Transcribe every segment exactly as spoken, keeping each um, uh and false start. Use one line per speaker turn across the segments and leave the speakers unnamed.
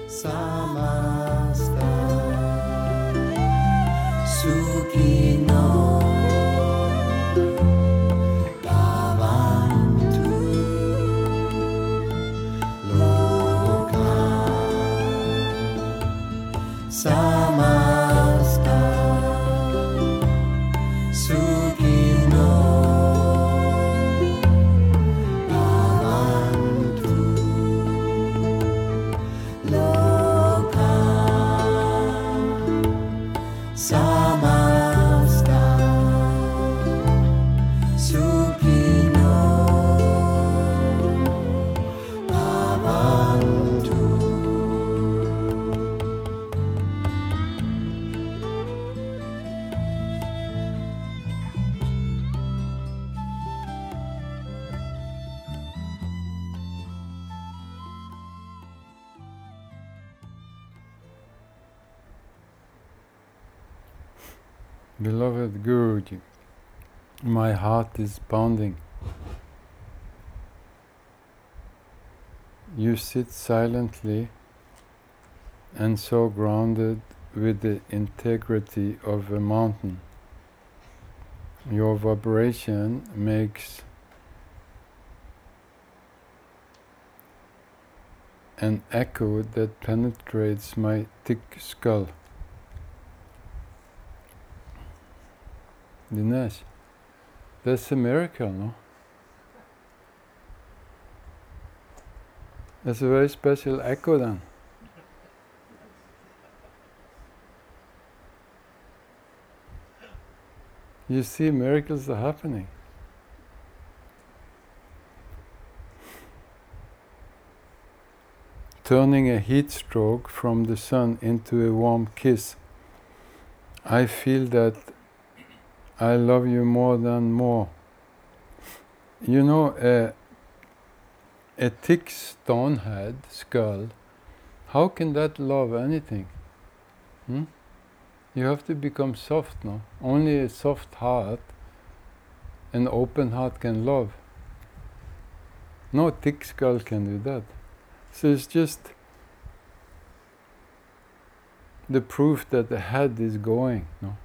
samasta sukino bhavantu loka samasta sukino bhavantu loka samasta sukino bhavantu. Beloved Guruji, my heart is pounding. You sit silently and so grounded with the integrity of a mountain. Your vibration makes an echo that penetrates my thick skull. Dinesh, that's a miracle, no? That's a very special echo then. You see, miracles are happening. Turning a heat stroke from the sun into a warm kiss. I feel that I love you more than more. You know, a, a thick stone head, skull, how can that love anything? Hmm? You have to become soft, no? Only a soft heart, an open heart can love. No thick skull can do that. So it's just the proof that the head is going, no?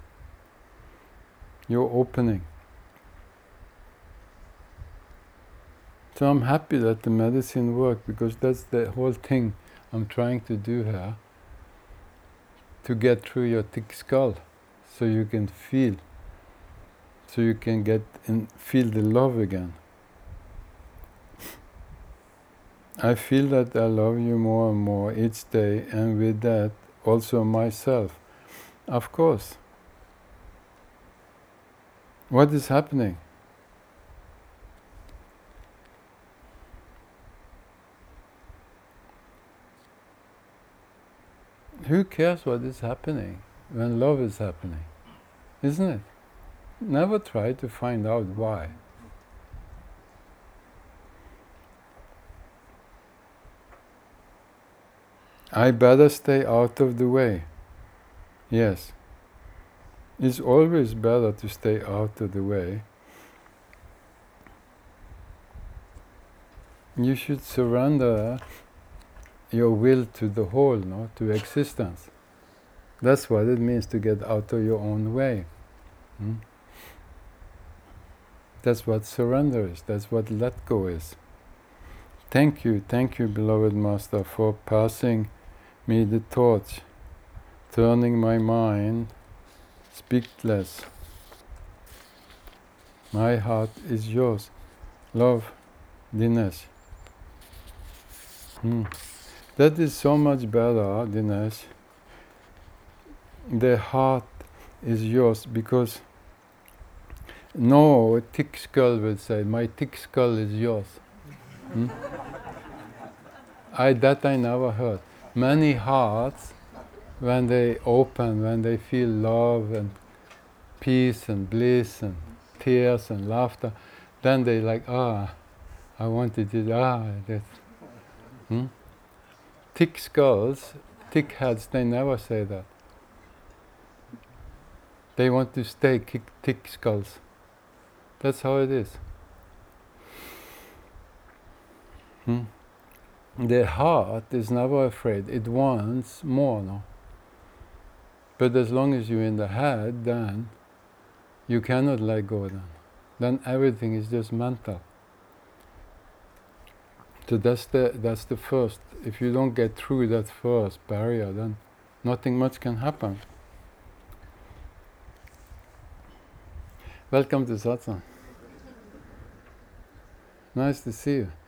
You're opening. So I'm happy that the medicine worked, because that's the whole thing I'm trying to do here, to get through your thick skull, so you can feel, so you can get and feel the love again. I feel that I love you more and more each day, and with that also myself. Of course. What is happening? Who cares what is happening when love is happening? Isn't it? Never try to find out why. I better stay out of the way. Yes. It's always better to stay out of the way. You should surrender your will to the whole, no? To existence. That's what it means to get out of your own way. Hmm? That's what surrender is. That's what let go is. Thank you, thank you, beloved Master, for passing me the torch, turning my mind speechless. My heart is yours. Love, Dinesh. Hmm. That is so much better, Dinesh. The heart is yours, because no thick skull will say, my thick skull is yours. Hmm? I, that I never heard. Many hearts, when they open, when they feel love and peace and bliss and tears and laughter, then they like, ah, I wanted it, ah, that. Hmm? Thick skulls, thick heads, they never say that. They want to stay thick skulls. That's how it is. Hmm? The heart is never afraid. It wants more, no? But as long as you're in the head, then you cannot let go then. Then everything is just mental. So that's the, that's the first. If you don't get through that first barrier, then nothing much can happen. Welcome to Satsang. Nice to see you.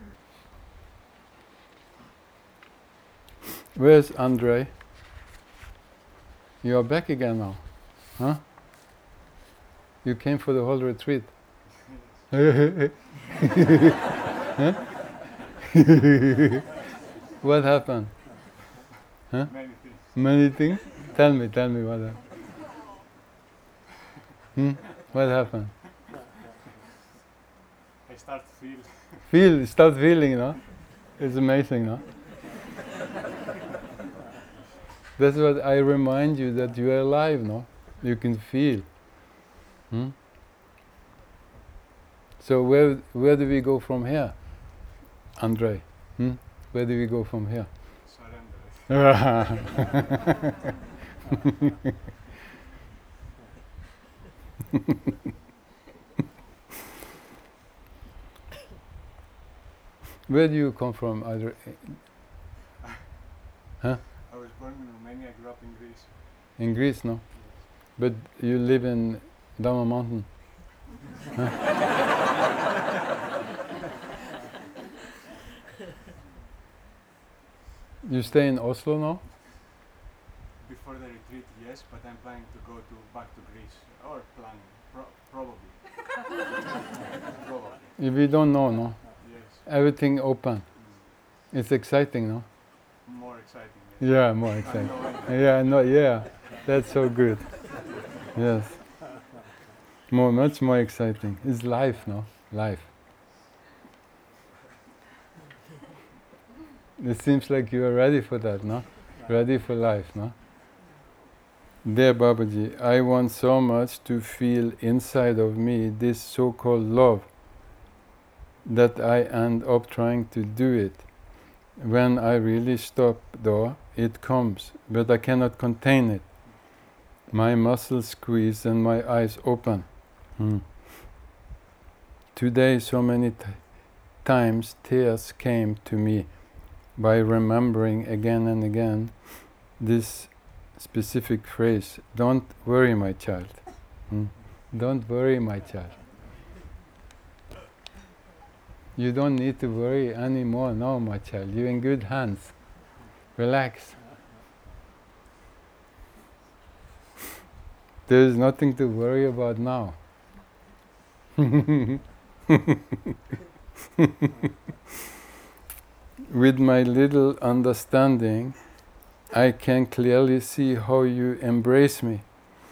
Where's Andre? You are back again now, huh? You came for the whole retreat. Huh? What happened? Huh?
Many things.
Many things? Tell me, tell me what happened. Hmm? What happened?
I start to feel.
Feel, start feeling, no? It's amazing, no? That's what I remind you, that you are alive, no? You can feel. Hmm? So where where do we go from here, Andre? Hmm? Where do we go from here?
Surrender.
Where do you come from, Andre? Huh?
I was born in Romania, I grew up in Greece.
In Greece, no?
Yes.
But you live in Dama Mountain. Huh? You stay in Oslo now?
Before the retreat, yes, but I'm planning to go to back to Greece. Or planning, Pro- probably. Probably.
We don't know, no?
Yes.
Everything open.
Mm.
It's exciting, no?
More exciting. Yes.
Yeah, more
I
exciting.
know it.
Yeah, no, yeah. That's so good. Yes. More, much more exciting. It's life, no? Life. It seems like you are ready for that, no? Ready for life, no? Dear Babaji, I want so much to feel inside of me this so-called love that I end up trying to do it. When I really stop, though, it comes, but I cannot contain it. My muscles squeeze and my eyes open. Hmm. Today, so many t- times tears came to me by remembering again and again this specific phrase, don't worry, my child. Hmm. Don't worry, my child. You don't need to worry anymore, no, my child. You're in good hands. Relax. There is nothing to worry about now. With my little understanding, I can clearly see how you embrace me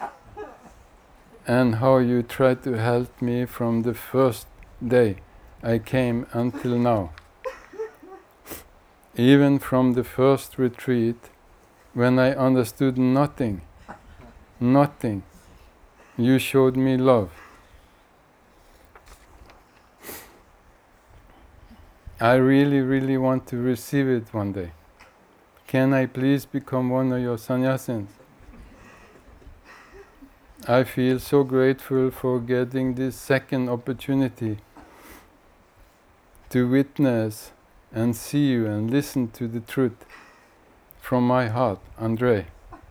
and how you try to help me from the first day I came until now. Even from the first retreat, when I understood nothing, nothing, you showed me love. I really, really want to receive it one day. Can I please become one of your sannyasins? I feel so grateful for getting this second opportunity to witness and see you and listen to the truth from my heart, Andre.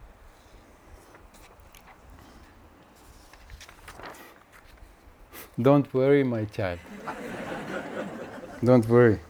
Don't worry, my child. Don't worry.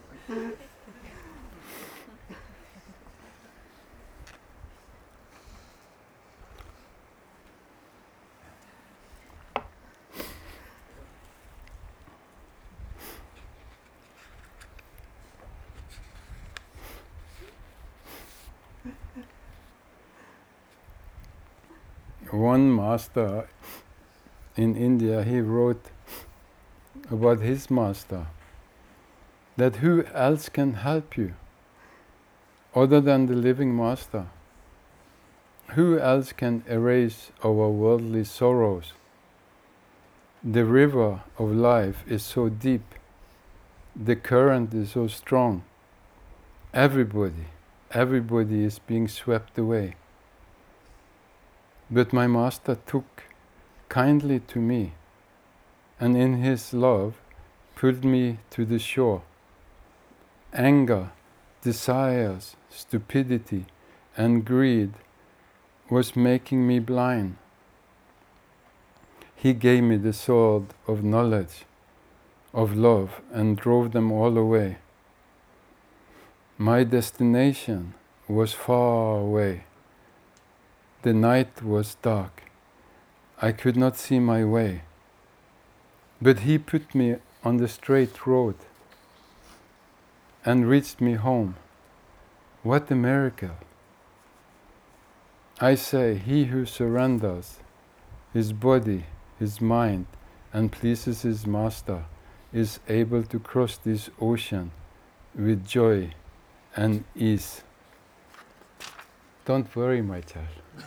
One master in India, he wrote about his master, that who else can help you other than the living master? Who else can erase our worldly sorrows? The river of life is so deep, the current is so strong, Everybody, everybody is being swept away. But my master took kindly to me, and in his love pulled me to the shore. Anger, desires, stupidity, and greed was making me blind. He gave me the sword of knowledge, of love, and drove them all away. My destination was far away. The night was dark. I could not see my way. But he put me on the straight road and reached me home. What a miracle! I say, he who surrenders his body, his mind, and pleases his master is able to cross this ocean with joy and ease. Don't worry, my child.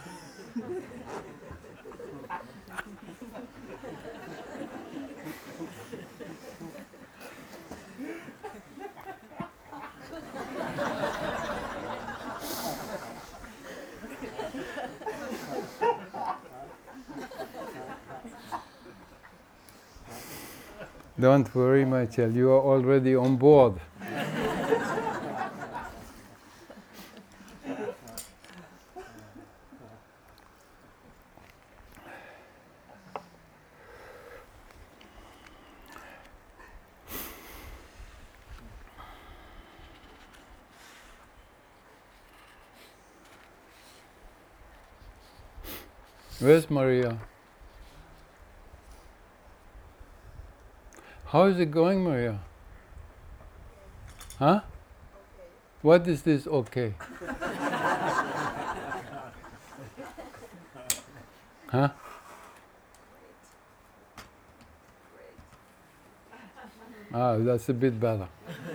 Don't worry, my child, you are already on board. Where's Maria? How is it going, Maria? Huh? Okay. What is this okay? Huh? Ah, that's a bit better.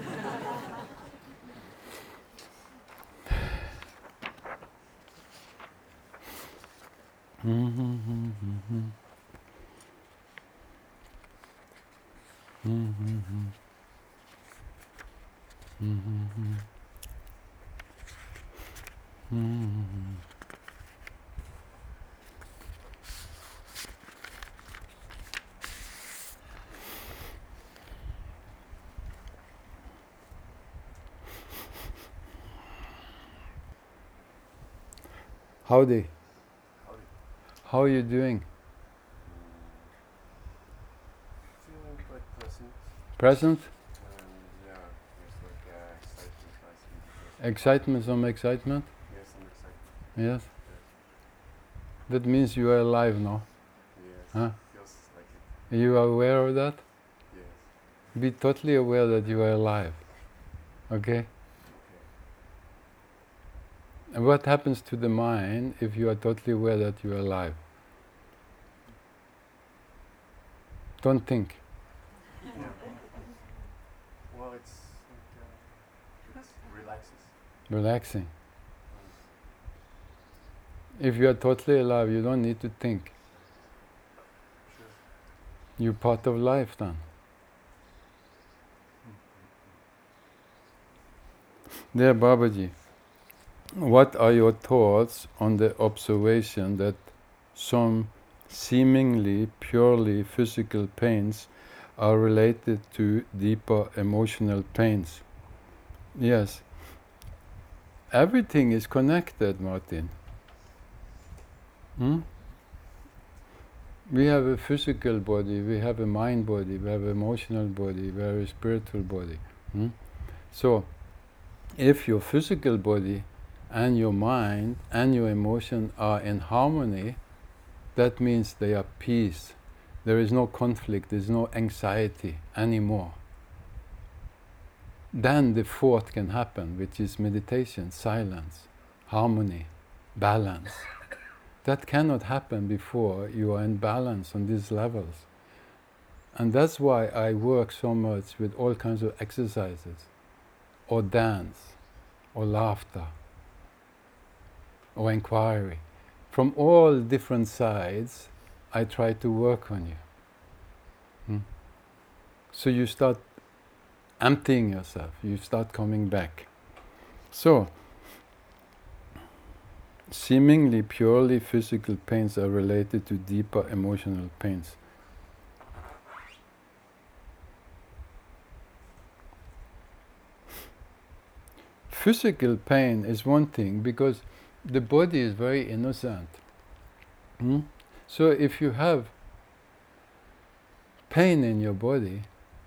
Howdy.
Howdy.
How are you doing?
Feeling quite pleasant.
Present?
Um, yeah, there's like uh, excitement rising.
Excitement, some excitement?
Yes, some excitement.
Yes?
Yes.
That means you are alive now.
Yes.
Huh?
Feels like it.
You are aware of that?
Yes.
Be totally aware that you are alive. Okay?
Okay.
And what happens to the mind if you are totally aware that you are alive? Don't think.
Yeah. Well, it's like uh, it relaxes.
Relaxing. If you are totally alive, you don't need to think.
Sure.
You're part of life then. Dear Babaji, what are your thoughts on the observation that some seemingly purely physical pains are related to deeper emotional pains? Yes. Everything is connected, Martin. Hmm? We have a physical body, we have a mind body, we have an emotional body, we have a spiritual body. Hmm? So, if your physical body and your mind and your emotion are in harmony, that means they are peace. There is no conflict, there is no anxiety anymore. Then the fourth can happen, which is meditation, silence, harmony, balance. That cannot happen before you are in balance on these levels. And that's why I work so much with all kinds of exercises, or dance, or laughter, or inquiry. From all different sides, I try to work on you. Hmm? So you start emptying yourself, you start coming back. So, seemingly purely physical pains are related to deeper emotional pains. Physical pain is one thing because the body is very innocent. Hmm? So if you have pain in your body,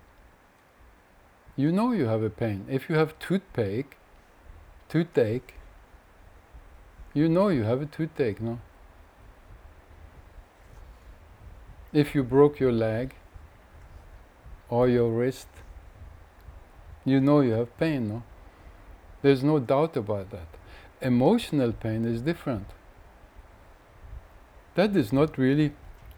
you know you have a pain. If you have toothache, toothache, you know you have a toothache, no? If you broke your leg or your wrist, you know you have pain, no? There's no doubt about that. Emotional pain is different. That is not really,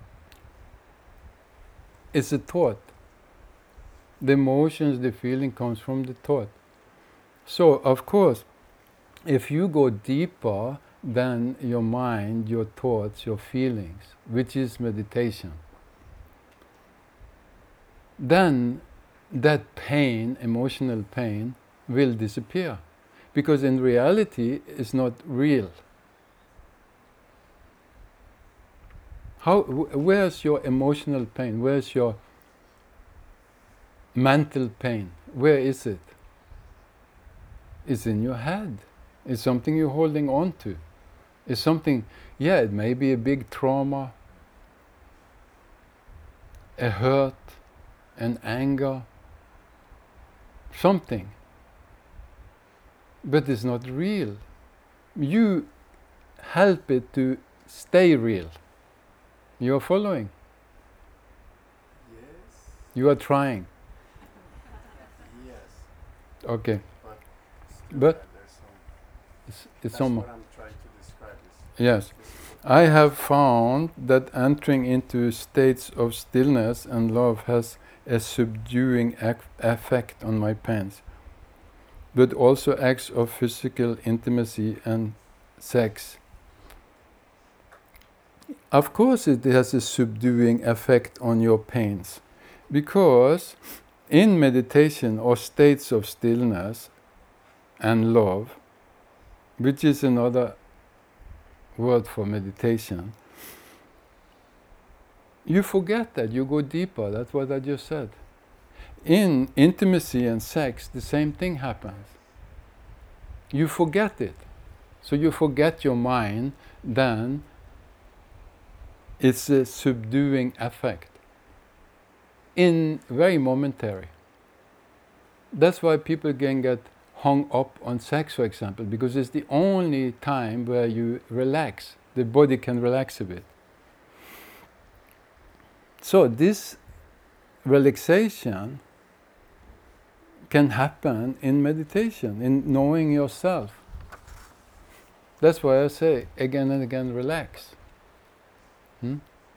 it's a thought. The emotions, the feeling comes from the thought. So, of course, if you go deeper than your mind, your thoughts, your feelings, which is meditation, then that pain, emotional pain, will disappear. Because in reality, it's not real. How, wh- where's your emotional pain? Where's your mental pain? Where is it? It's in your head. It's something you're holding on to. It's something, yeah, it may be a big trauma, a hurt, an anger, something. But it's not real. You help it to stay real. You are following.
Yes.
You are trying.
Yes.
Okay.
But still
But
there- there's some.
It's, it's
That's
some.
what I'm trying to describe. Is
Yes.
physical
I have found that entering into states of stillness and love has a subduing ac- effect on my pains, but also acts of physical intimacy and sex. Of course, it has a subduing effect on your pains, because in meditation or states of stillness and love, which is another word for meditation, you forget that, you go deeper. That's what I just said. In intimacy and sex, the same thing happens. You forget it. So you forget your mind, then it's a subduing effect. In very momentary. That's why people can get hung up on sex, for example, because it's the only time where you relax. The body can relax a bit. So this relaxation can happen in meditation, in knowing yourself. That's why I say again and again, relax. Hmm?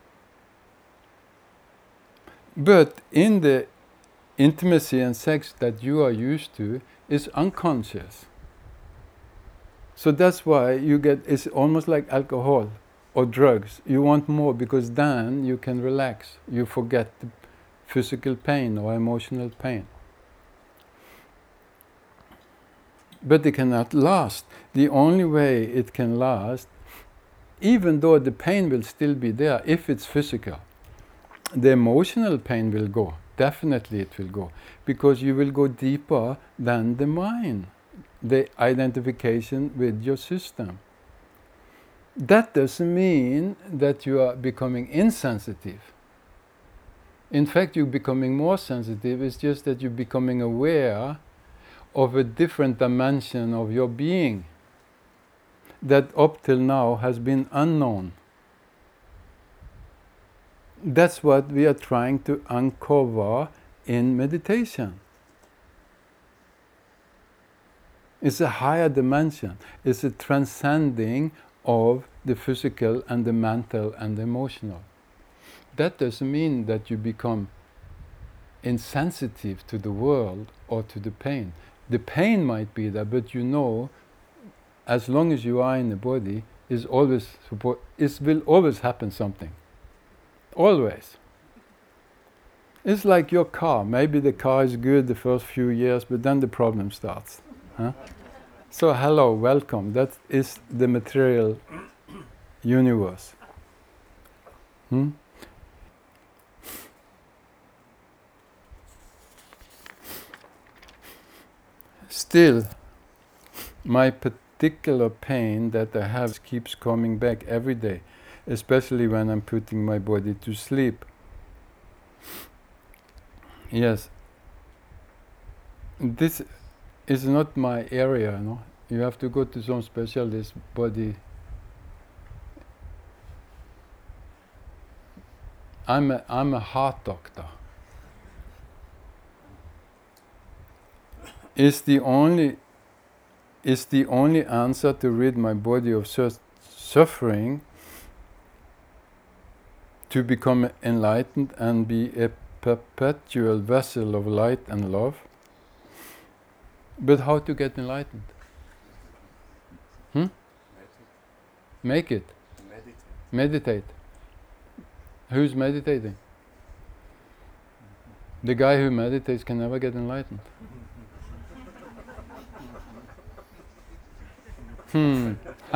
But in the intimacy and sex that you are used to is unconscious. So that's why you get, it's almost like alcohol or drugs. You want more because then you can relax. You forget the physical pain or emotional pain. But it cannot last. The only way it can last, even though the pain will still be there if it's physical, the emotional pain will go. Definitely it will go. Because you will go deeper than the mind, the identification with your system. That doesn't mean that you are becoming insensitive. In fact, you're becoming more sensitive. It's just that you're becoming aware of a different dimension of your being that up till now has been unknown. That's what we are trying to uncover in meditation. It's a higher dimension. It's a transcending of the physical and the mental and the emotional. That doesn't mean that you become insensitive to the world or to the pain. The pain might be there, but you know, as long as you are in the body, is always support. It will always happen something. Always. It's like your car. Maybe the car is good the first few years, but then the problem starts. Huh? So hello, welcome. That is the material universe. Hmm? Still, my particular pain that I have keeps coming back every day, especially when I'm putting my body to sleep. Yes, this is not my area, no? You have to go to some specialist body. I'm a, I'm a heart doctor. Is the only is the only answer to rid my body of su- suffering, to become enlightened and be a perpetual vessel of light and love. But how to get enlightened? Hmm? Make it.
Meditate.
Meditate. Who's meditating? The guy who meditates can never get enlightened. Hmm.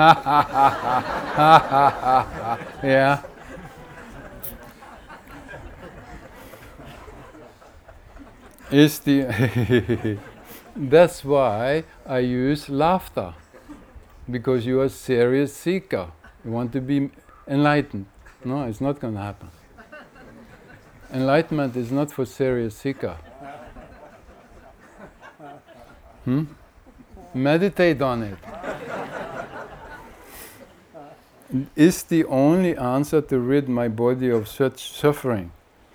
Yeah. Is the That's why I use laughter, because you are a serious seeker. You want to be enlightened. No, it's not going to happen. Enlightenment is not for serious seeker. Hmm? Meditate on it. Is the only answer to rid my body of such suffering.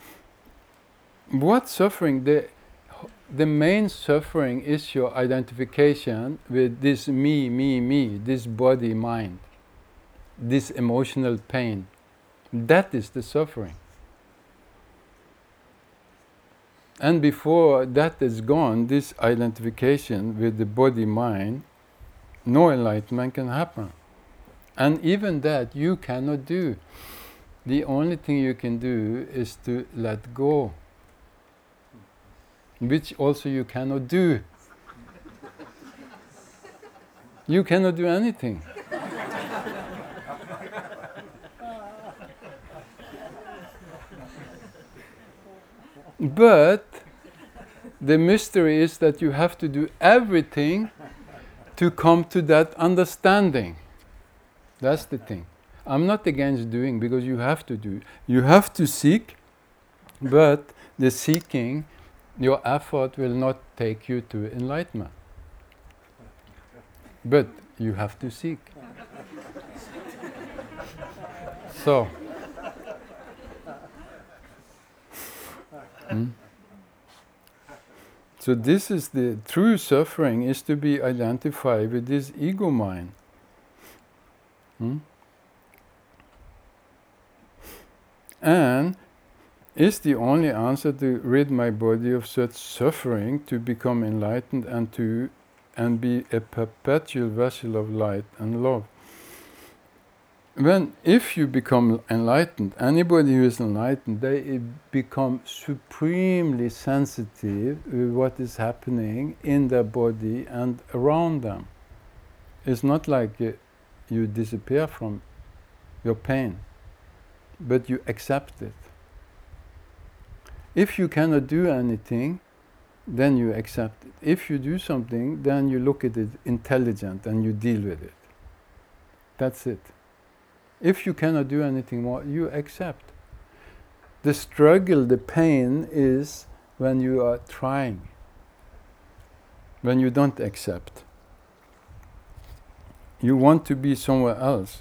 What suffering? The, the main suffering is your identification with this me, me, me, this body, mind, this emotional pain. That is the suffering. And before that is gone, this identification with the body, mind, no enlightenment can happen. And even that you cannot do. The only thing you can do is to let go, which also you cannot do. You cannot do anything. But the mystery is that you have to do everything to come to that understanding. That's the thing. I'm not against doing, because you have to do. You have to seek, but the seeking, your effort will not take you to enlightenment. But you have to seek. So, hmm? So this is the true suffering, is to be identified with this ego mind. Hmm? And is the only answer to rid my body of such suffering, to become enlightened and to and be a perpetual vessel of light and love. When, if you become enlightened, anybody who is enlightened, they become supremely sensitive to what is happening in their body and around them. It's not like uh, you disappear from your pain, but you accept it. If you cannot do anything, then you accept it. If you do something, then you look at it intelligent and you deal with it. That's it. If you cannot do anything more, you accept. The struggle, the pain is when you are trying, when you don't accept. You want to be somewhere else.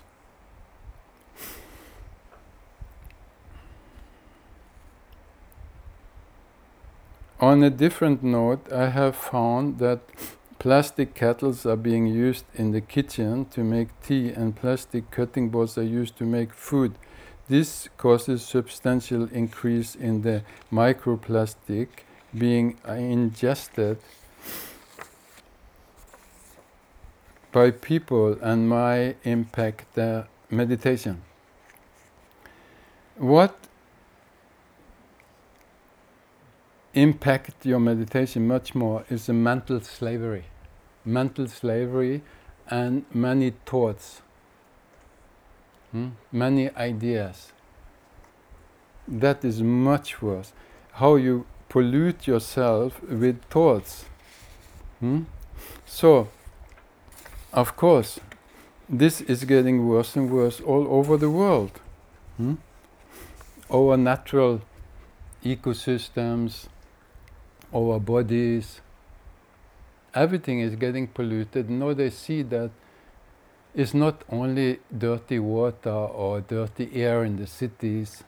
On a different note, I have found that plastic kettles are being used in the kitchen to make tea, and plastic cutting boards are used to make food. This causes substantial increase in the microplastic being ingested by people and might impact their meditation. What impact your meditation much more is the mental slavery. mental slavery, and many thoughts, hmm? many ideas. That is much worse. How you pollute yourself with thoughts. Hmm? So, of course, this is getting worse and worse all over the world. Hmm? Our natural ecosystems, our bodies, everything is getting polluted. Now they see that it's not only dirty water or dirty air in the cities,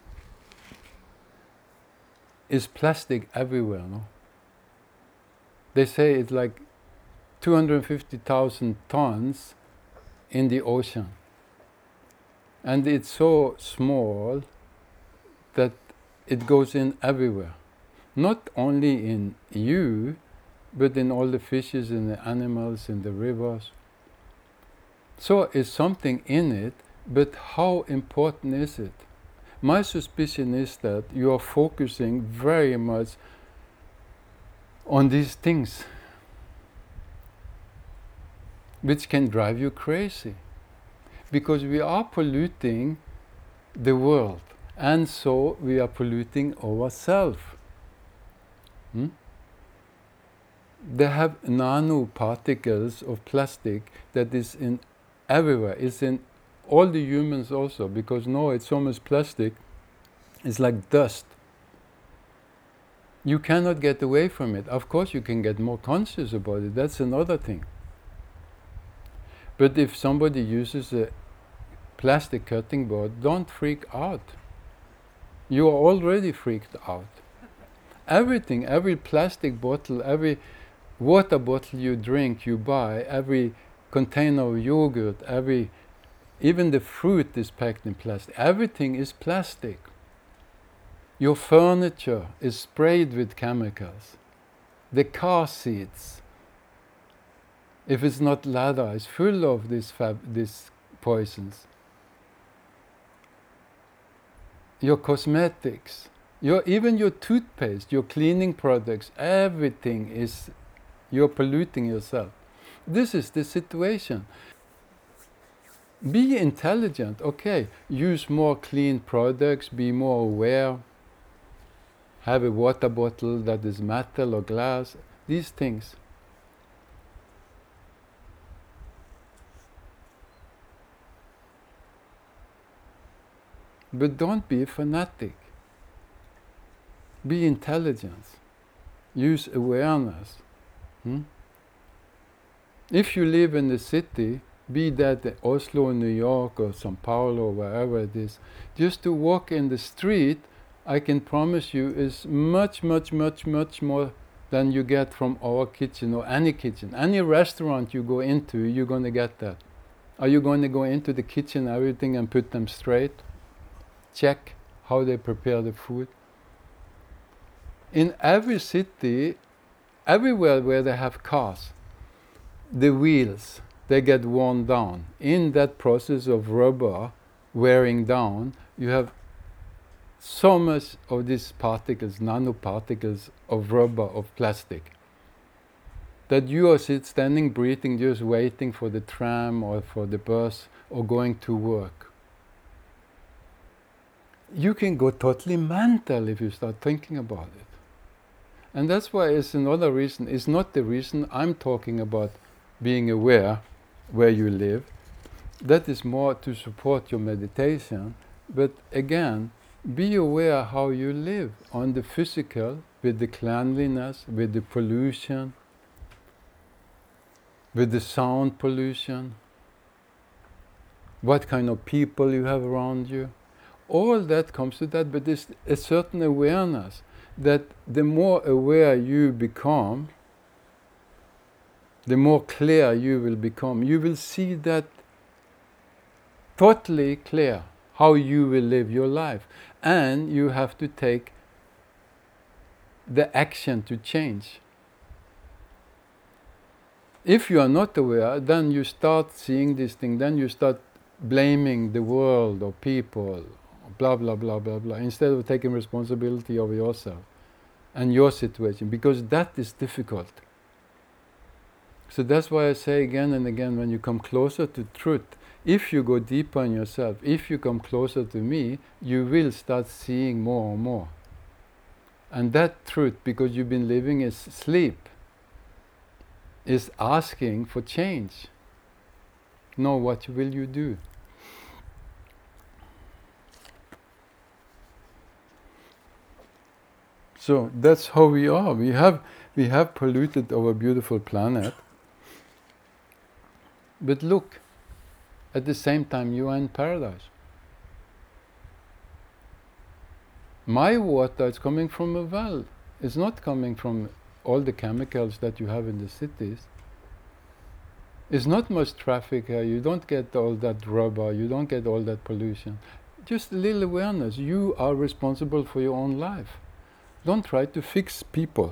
it's plastic everywhere, no? They say it's like two hundred fifty thousand tons in the ocean. And it's so small that it goes in everywhere. Not only in you, but in all the fishes, in the animals, in the rivers. So is something in it, but how important is it? My suspicion is that you are focusing very much on these things, which can drive you crazy. Because we are polluting the world, and so we are polluting ourselves. Hmm? They have nanoparticles of plastic that is in everywhere. It's in all the humans also, because now it's so much plastic, it's like dust. You cannot get away from it. Of course you can get more conscious about it, that's another thing. But if somebody uses a plastic cutting board, don't freak out. You are already freaked out. Everything, every plastic bottle, every water bottle you drink, you buy, every container of yogurt, every, even the fruit is packed in plastic. Everything is plastic. Your furniture is sprayed with chemicals. The car seats, if it's not leather, is full of these fab- these poisons. Your cosmetics, your even your toothpaste, your cleaning products, everything is, you're polluting yourself. This is the situation. Be intelligent, okay, use more clean products, be more aware, have a water bottle that is metal or glass, these things. But don't be a fanatic. Be intelligent. Use awareness. Hmm? If you live in the city, be that Oslo, New York, or Sao Paulo, or wherever it is, just to walk in the street, I can promise you, is much, much, much, much more than you get from our kitchen or any kitchen. Any restaurant you go into, you're going to get that. Are you going to go into the kitchen, everything, and put them straight? Check how they prepare the food. In every city, everywhere where they have cars, the wheels, they get worn down. In that process of rubber wearing down, you have so much of these particles, nanoparticles of rubber, of plastic, that you are sit standing, breathing, just waiting for the tram or for the bus or going to work. You can go totally mental if you start thinking about it. And that's why it's another reason. It's not the reason I'm talking about being aware where you live. That is more to support your meditation. But again, be aware how you live on the physical, with the cleanliness, with the pollution, with the sound pollution, what kind of people you have around you. All that comes to that, but there's a certain awareness that the more aware you become, the more clear you will become. You will see that totally clear how you will live your life. And you have to take the action to change. If you are not aware, then you start seeing this thing, then you start blaming the world or people, blah, blah, blah, blah, blah, instead of taking responsibility of yourself and your situation, because that is difficult. So that's why I say again and again, when you come closer to truth, if you go deeper in yourself, if you come closer to me, you will start seeing more and more. And that truth, because you've been living in sleep, is asking for change. No, what will you do? So that's how we are. We have we have polluted our beautiful planet. But look, at the same time you are in paradise. My water is coming from a well. It's not coming from all the chemicals that you have in the cities. It's not much traffic here. You don't get all that rubber. You don't get all that pollution. Just a little awareness. You are responsible for your own life. Don't try to fix people.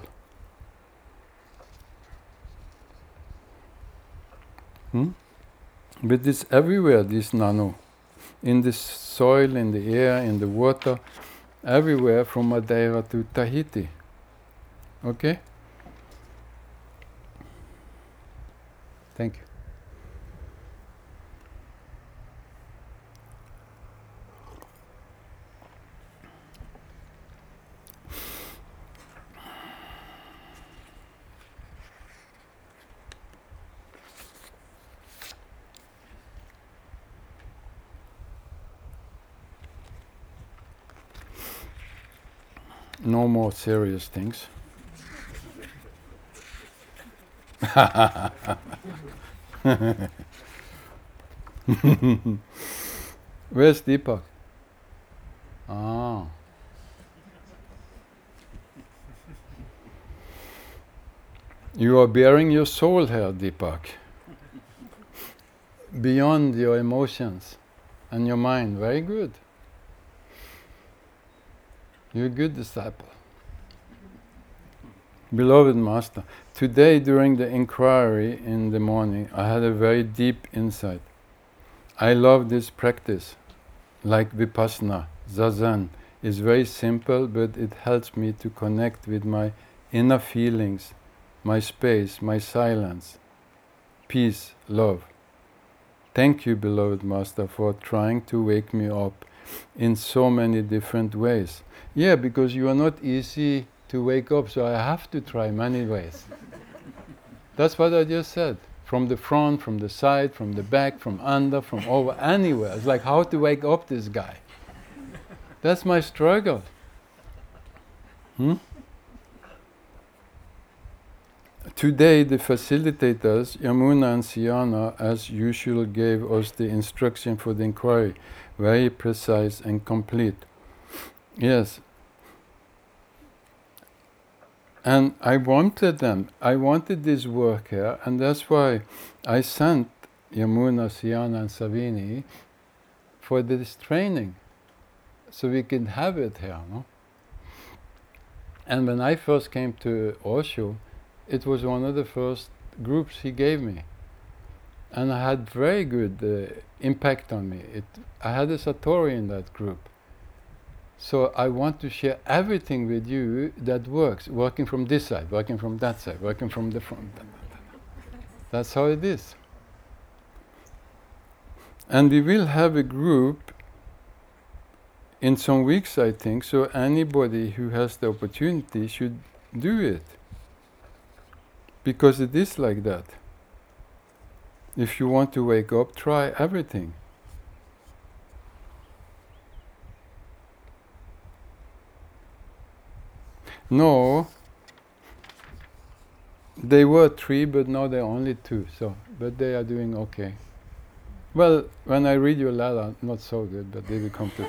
Hmm? But it's everywhere, this nano. In the soil, in the air, in the water, everywhere from Madeira to Tahiti. Okay? Thank you. No more serious things. Where's Deepak? Ah. You are bearing your soul here, Deepak. Beyond your emotions and your mind. Very good. You're a good disciple. Beloved Master, today during the inquiry in the morning, I had a very deep insight. I love this practice, like Vipassana, Zazen. It's very simple, but it helps me to connect with my inner feelings, my space, my silence, peace, love. Thank you, beloved Master, for trying to wake me up in so many different ways. Yeah, because you are not easy to wake up, so I have to try many ways. That's what I just said. From the front, from the side, from the back, from under, from over, anywhere. It's like how to wake up this guy. That's my struggle. Hmm? Today the facilitators, Yamuna and Siana, as usual gave us the instruction for the inquiry, very precise and complete. Yes. And I wanted them, I wanted this work here, and that's why I sent Yamuna, Siana and Savini for this training, so we can have it here, no? And when I first came to Osho, it was one of the first groups he gave me. And I had very good uh, impact on me. It, I had a Satori in that group. So I want to share everything with you that works, working from this side, working from that side, working from the front. That's how it is. And we will have a group in some weeks, I think, so anybody who has the opportunity should do it. Because it is like that. If you want to wake up, try everything. No, they were three, but now they're only two. So, but they are doing okay. Well, when I read your letter, not so good, but they will come to.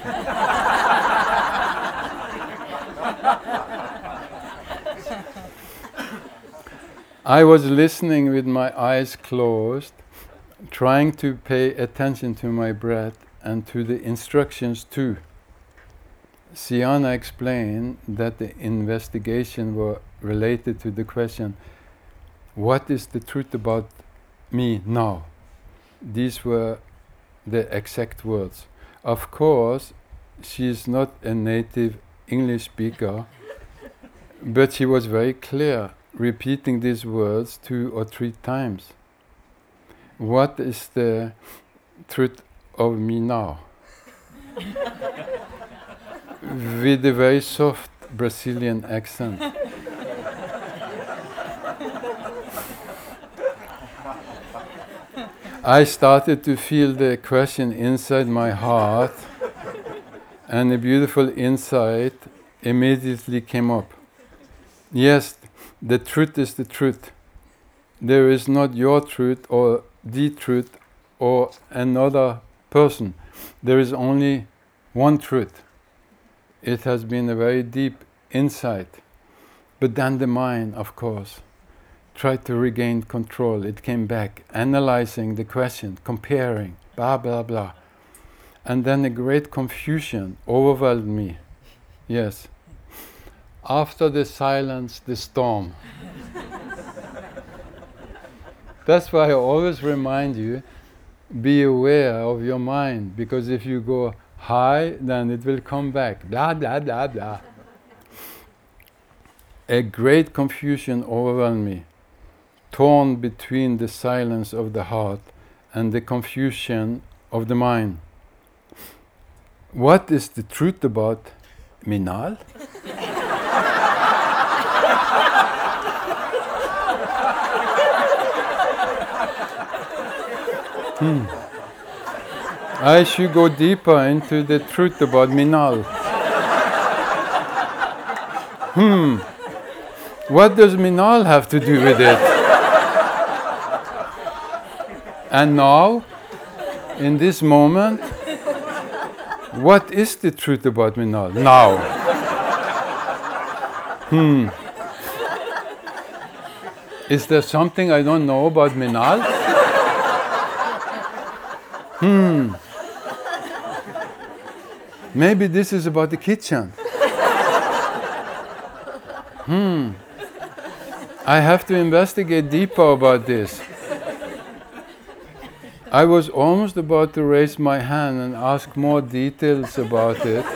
I was listening with my eyes closed, trying to pay attention to my breath and to the instructions too. Siana explained that the investigation were related to the question, what is the truth about me now? These were the exact words. Of course, she is not a native English speaker, but she was very clear repeating these words two or three times. What is the truth of me now? With a very soft Brazilian accent. I started to feel the question inside my heart, and a beautiful insight immediately came up. Yes, the truth is the truth. There is not your truth or the truth or another person. There is only one truth. It has been a very deep insight. But then the mind, of course, tried to regain control. It came back, analyzing the question, comparing, blah, blah, blah. And then a great confusion overwhelmed me. Yes. After the silence, the storm. That's why I always remind you, be aware of your mind, because if you go high, then it will come back. Blah, blah, blah, blah. A great confusion overwhelmed me, torn between the silence of the heart and the confusion of the mind. What is the truth about Minal? hmm. I should go deeper into the truth about Minal. Hmm. What does Minal have to do with it? And now, in this moment, what is the truth about Minal? Now. Hmm. Is there something I don't know about Minal? Hmm. Maybe this is about the kitchen. Hmm. I have to investigate deeper about this. I was almost about to raise my hand and ask more details about it.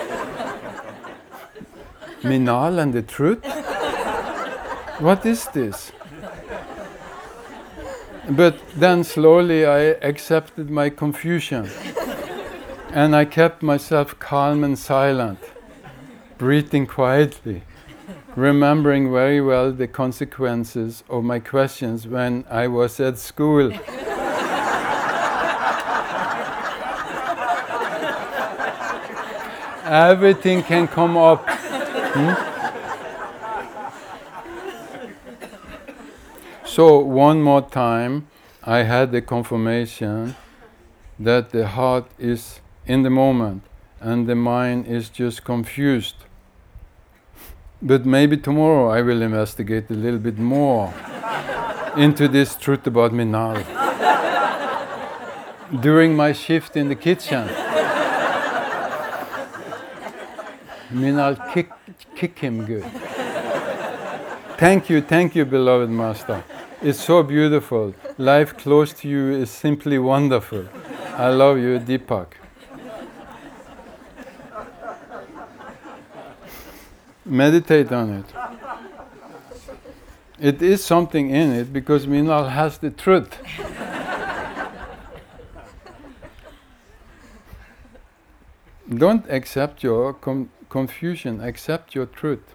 Minal and the truth? What is this? But then slowly I accepted my confusion, and I kept myself calm and silent, breathing quietly, remembering very well the consequences of my questions when I was at school. Everything can come up. Hmm? So one more time, I had the confirmation that the heart is in the moment and the mind is just confused. But maybe tomorrow I will investigate a little bit more into this truth about Minal. During my shift in the kitchen, Minal kick, kick him good. Thank you, thank you, beloved Master. It's so beautiful. Life close to you is simply wonderful. I love you, Deepak. Meditate on it. It is something in it because Minal has the truth. Don't accept your com- confusion, accept your truth.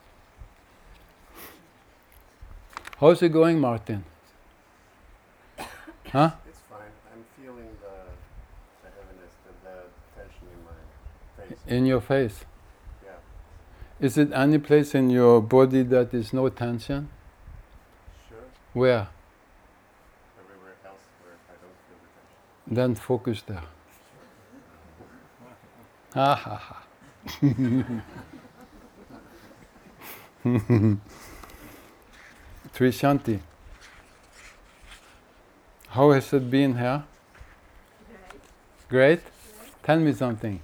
How's it going, Martin? Huh?
It's fine. I'm feeling the, the heaviness, the, the tension in my face.
In your face?
Yeah.
Is it any place in your body that is no tension?
Sure.
Where?
Everywhere else where I don't feel the tension.
Then focus there. Ha ha ha. Trishanti, how has it been here?
Great.
Great?
Yes.
Tell me something.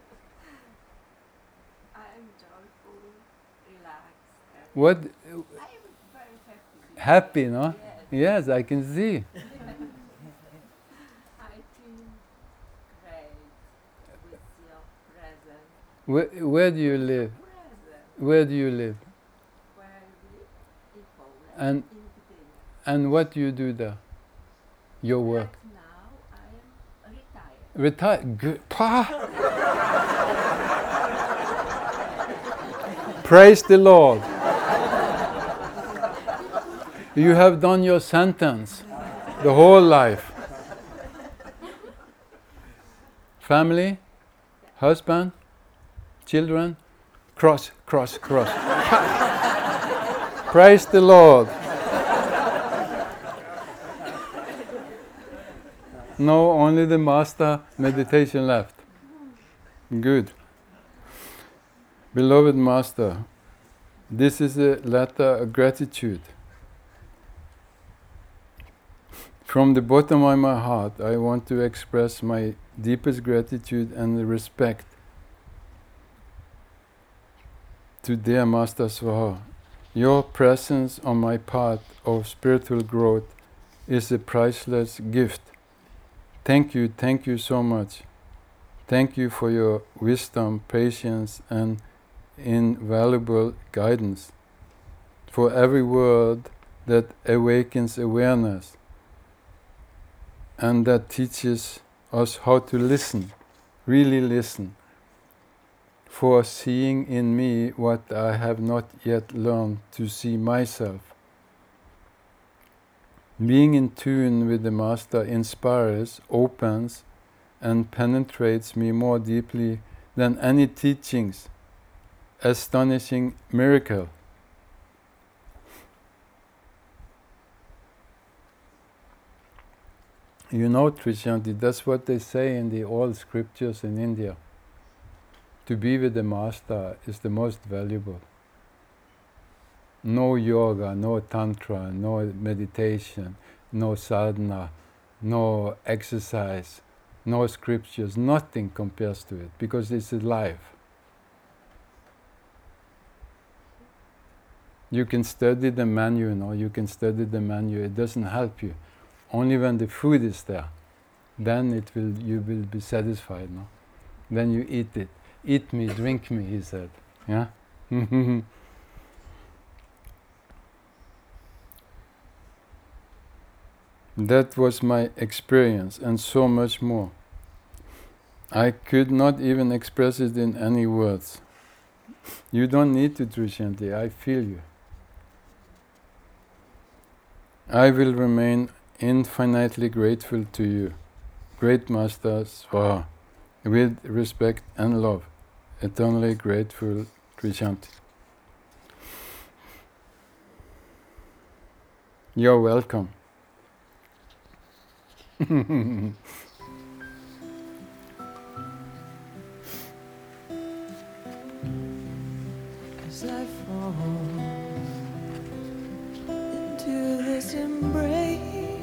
I'm joyful, relaxed. Happy.
What?
I'm very happy.
Happy, no?
Yes.
Yes, I can see.
I feel great with your presence.
Where, where do you live?
Present.
Where do you live?
Where I live in Poland.
And
in
And what do you do there? Your work?
Right now I am retired.
Retire? Good. Pa! Praise the Lord. You have done your sentence, the whole life. Family, husband, children, cross, cross, cross. Praise the Lord. No, only the master meditation left. Good. Beloved Master, this is a letter of gratitude. From the bottom of my heart, I want to express my deepest gratitude and respect to dear Master Svaha. Your presence on my path of spiritual growth is a priceless gift. Thank you, thank you so much. Thank you for your wisdom, patience, and invaluable guidance. For every word that awakens awareness and that teaches us how to listen, really listen, for seeing in me what I have not yet learned to see myself. Being in tune with the Master inspires, opens, and penetrates me more deeply than any teachings. Astonishing miracle. You know, Trishanti, that's what they say in the old scriptures in India. To be with the Master is the most valuable. No yoga, no tantra, no meditation, no sadhana, no exercise, no scriptures, nothing compares to it, because it's alive. You can study the menu, you know, you can study the menu, it doesn't help you. Only when the food is there, then it will, you will be satisfied, no? Then you eat it. Eat me, drink me, he said. Yeah? That was my experience, and so much more. I could not even express it in any words. You don't need to, Trishanti, I feel you. I will remain infinitely grateful to you, great Master Svaha, with respect and love. Eternally grateful, Trishanti. You're welcome.
As I fall into this embrace,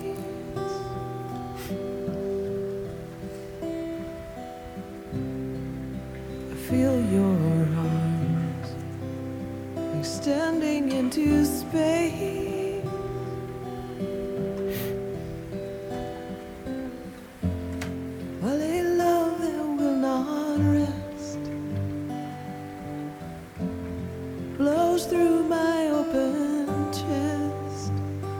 I feel your arms extending into space. While a love that will not rest flows through my open chest,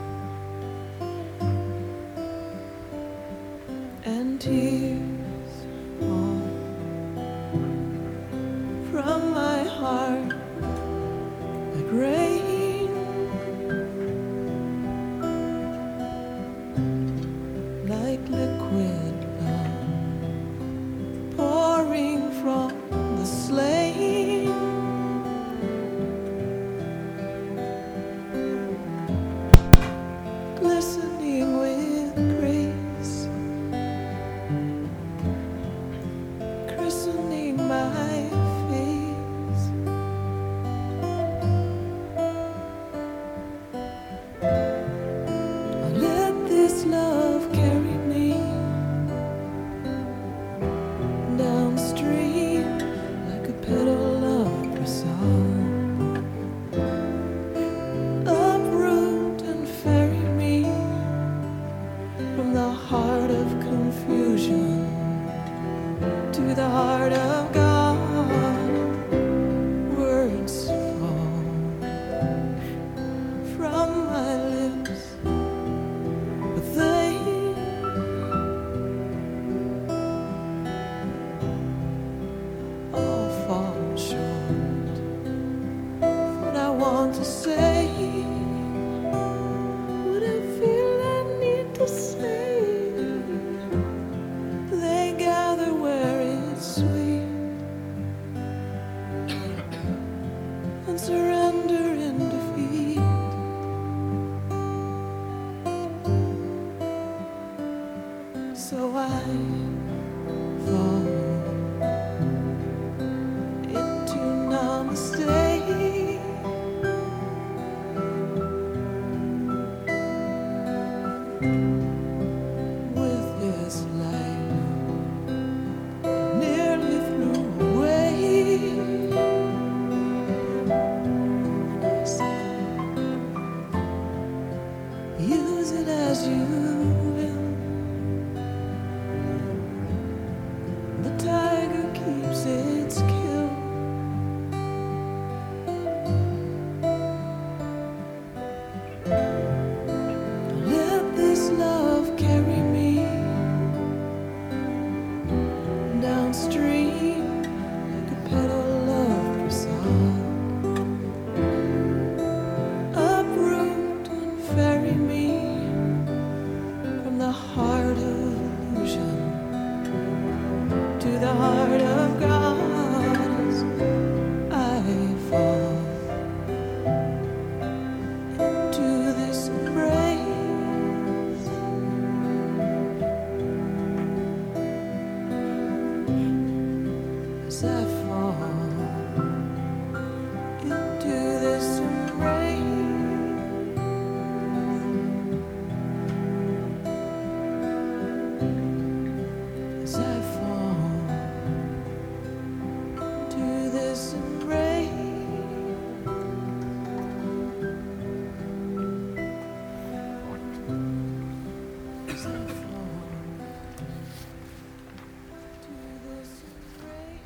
and tears fall from my heart like rain, like liquid love pouring from the slain. Glistening with grace, fall into namaste. With this life nearly threw away. Use it as you will. The tiger keeps its kill. Let this love carry me downstream like a petal of prasad. Uproot and ferry me from the heart of illusion to the heart of God as I fall into this embrace. As I fall into this embrace. As I fall into this embrace. As I fall into this embrace.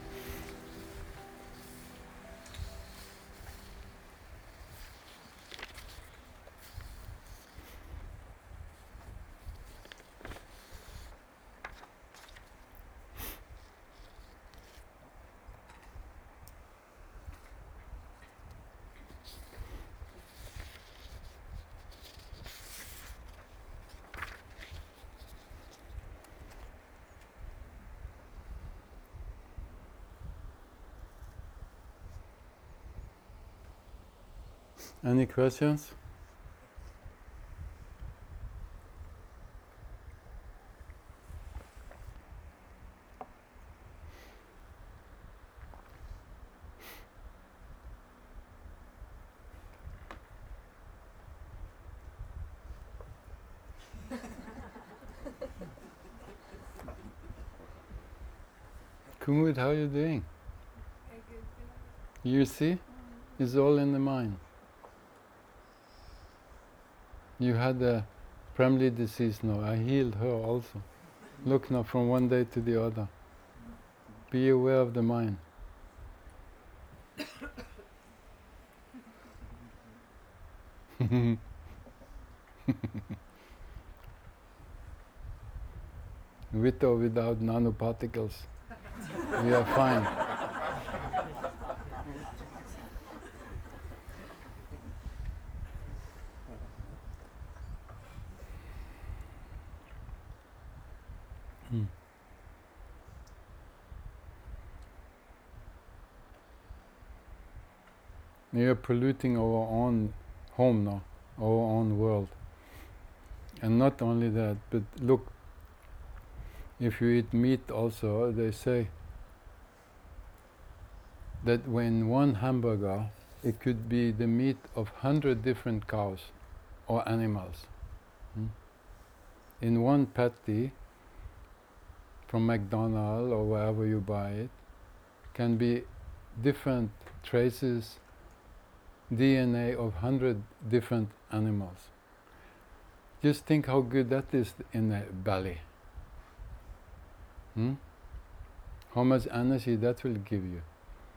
Any questions? Kumud, how are you doing? You see? It's all in the mind. You had a primary disease now. I healed her also. Look now from one day to the other. Be aware of the mind. With or without nanoparticles, we are fine. Hmm. We are polluting our own home now, our own world. And not only that, but look, if you eat meat also, they say that when one hamburger, it could be the meat of hundred different cows or animals. Hmm? In one patty from McDonald's or wherever you buy it, can be different traces, D N A of hundred different animals. Just think how good that is in the belly. Hmm? How much energy that will give you.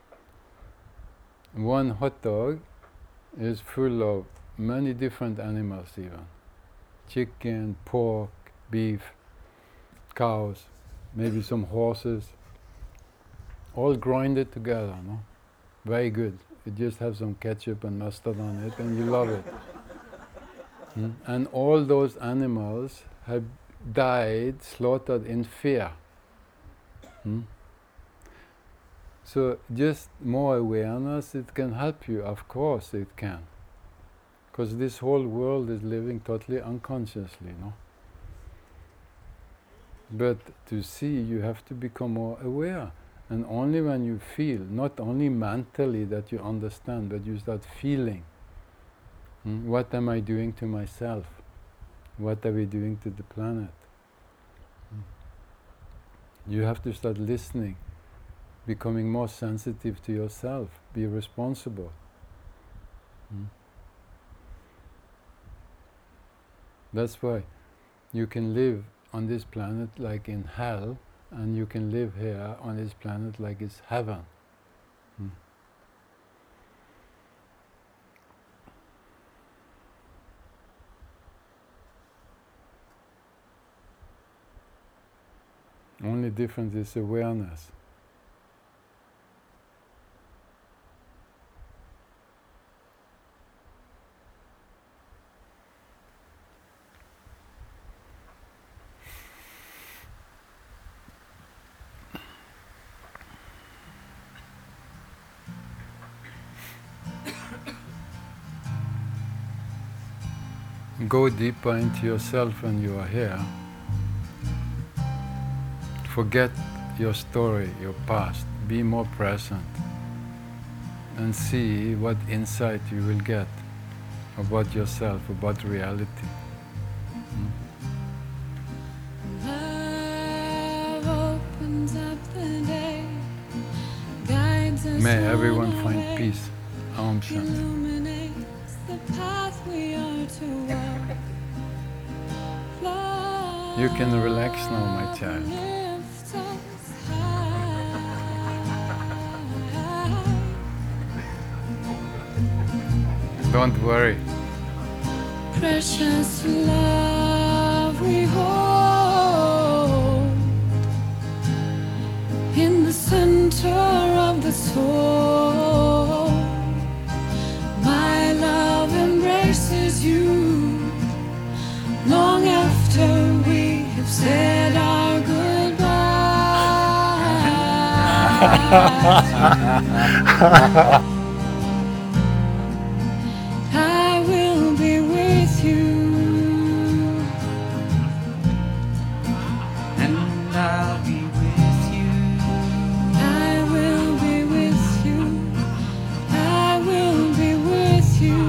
One hot dog is full of many different animals even. Chicken, pork, beef, cows, maybe some horses. All grinded together, no? Very good. You just have some ketchup and mustard on it and you love it. Hmm? And all those animals have died, slaughtered in fear. Hmm? So just more awareness, it can help you, of course it can. Because this whole world is living totally unconsciously, no? But to see, you have to become more aware. And only when you feel, not only mentally that you understand, but you start feeling. Mm, what am I doing to myself? What are we doing to the planet? Mm. You have to start listening, becoming more sensitive to yourself, be responsible. Mm. That's why you can live on this planet like in hell, and you can live here on this planet like it's heaven. Mm. Only difference is awareness. Go deeper into yourself when you are here. Forget your story, your past. Be more present and see what insight you will get about yourself, about reality. Mm.
Love opens up the day, guides us
May everyone
on our
find
way,
peace. Aum Shanti.
illuminates the path we are to walk. Love
You can relax now, my child.
lifts us high.
Don't worry.
Precious love we hold in the center of the soul. My love embraces you long after we have said our goodbyes. I will be with you,
and I'll be with you,
I will be with you, I will be with you,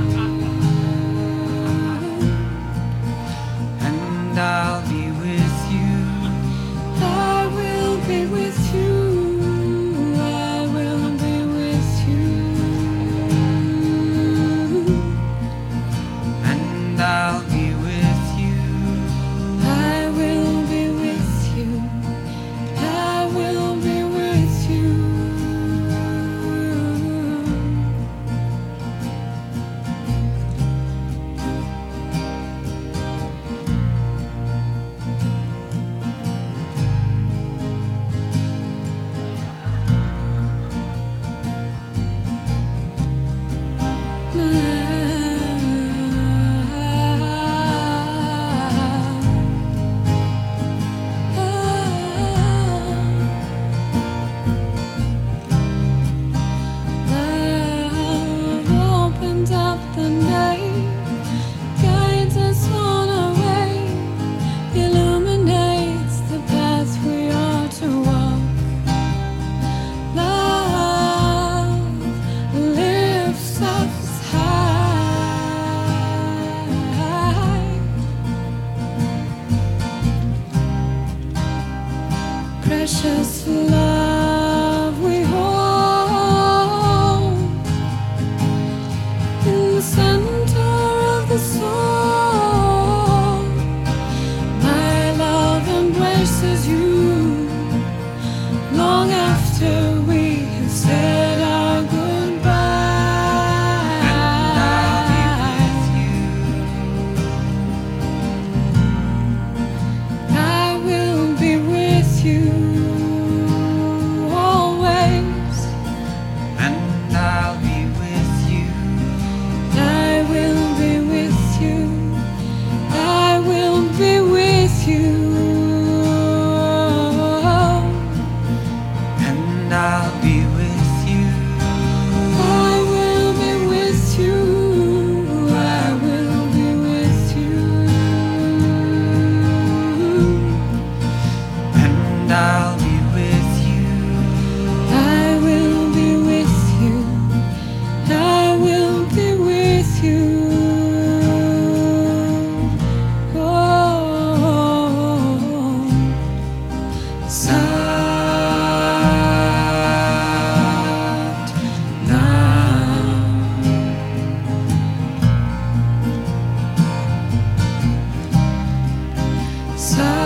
and I'll be with you,
I will be with you, I will be with you,
and I'll be with you,
I will be with you, I will be with you. Love opens up the night, guides us on our way, illuminates the path we are to walk. Love lifts us high. Precious love we hold in the center of the soul. My love embraces you long after we have said our goodbyes.
and I'll be with you,
I will be with you, Sorry.